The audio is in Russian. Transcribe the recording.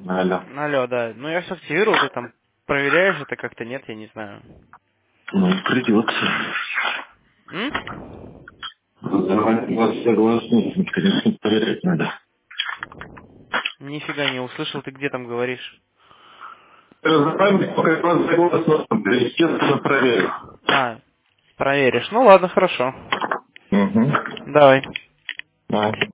Алло. Алло, да. Ну я все активировал, ты там проверяешь это как-то, нет, я не знаю. Ну, придется. М? Вас согласны, конечно, проверять надо. Нифига не услышал, ты где там говоришь? Разобрались, пока я вас согласен, естественно, проверю. А, проверишь. Ну ладно, хорошо. Угу. Давай. Да.